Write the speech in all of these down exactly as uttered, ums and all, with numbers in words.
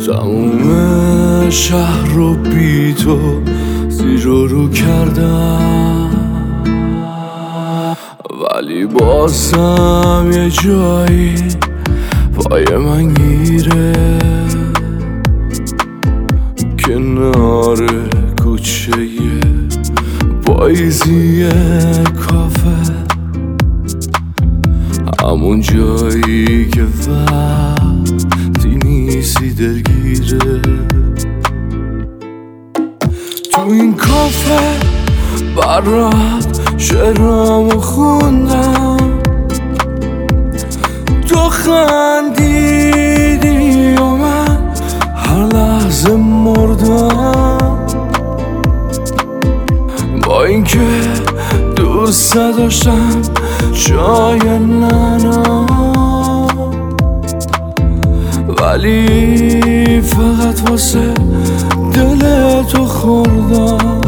تموم شهر رو بی تو زیر و رو کردم، ولی بازم یه جایی پای من گیره، کنار کوچه پاییزی کافه، همون جایی که وقتی نیستی دلگیره. تو این کافه برات شعرامو خوندم، تو خندیدی و من هر لحظه مردم، با اینکه دوست داشتم جای ننا، ولی فقط واسه دل تو خوردم.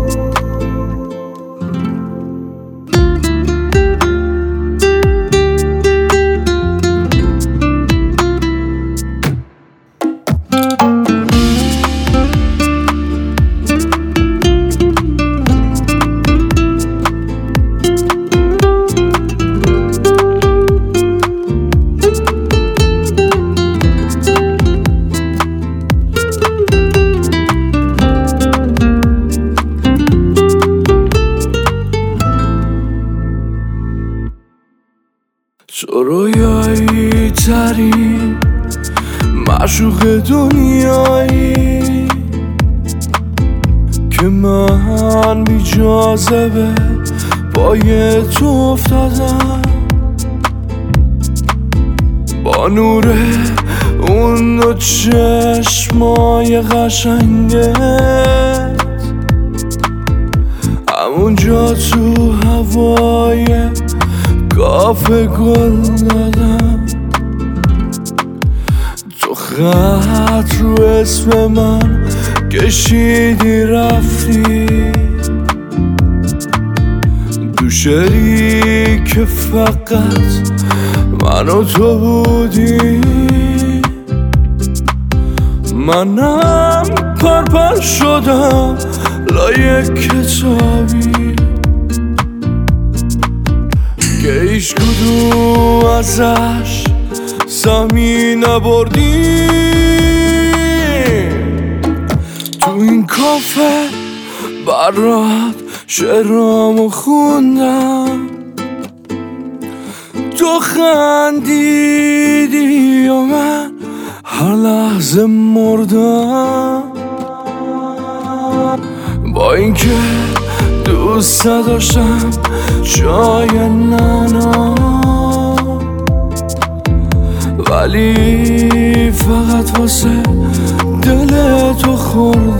تو رویایی ترین معشوق دنیایی که من بی جاذبه پای تو افتادم، با نور اون دو چشمای قشنگت همونجا تو هوای کافه گل دادم، تو خط رو اسم من کشیدی رفتی، دو شعری که فقط من و تو بودی، منم پرپر شدم لای کتابی که هیچ کدوم ازش سهمی نبردی. تو این کافه برات شعرامو خوندم، تو خندیدی و من هر لحظه مردم، با اینکه دوست داشتم جای ننا، ولی فقط واسه دل تو خوردم.